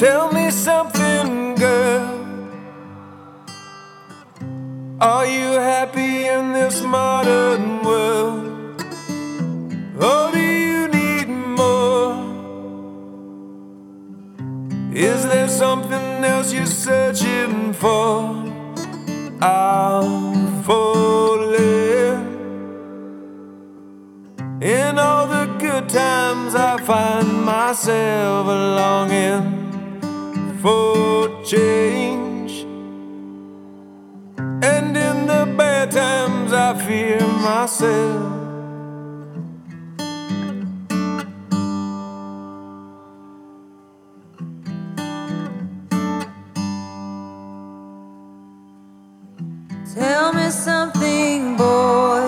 Tell me something, girl. Are you happy in this modern world? Or do you need more? Is there something else you're searching for? I'm falling. In all the good times I find myself longing for change, and in the bad times I fear myself. Tell me something, boy.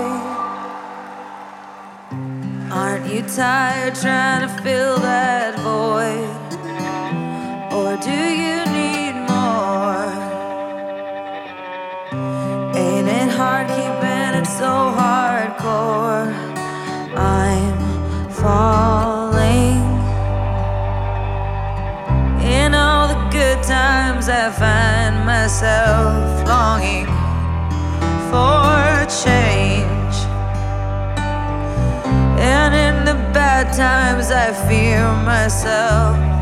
Aren't you tired trying to fill that void? Or do you need more? Ain't it hard keeping it so hardcore? I'm falling. In all the good times I find myself longing for change, and in the bad times I fear myself.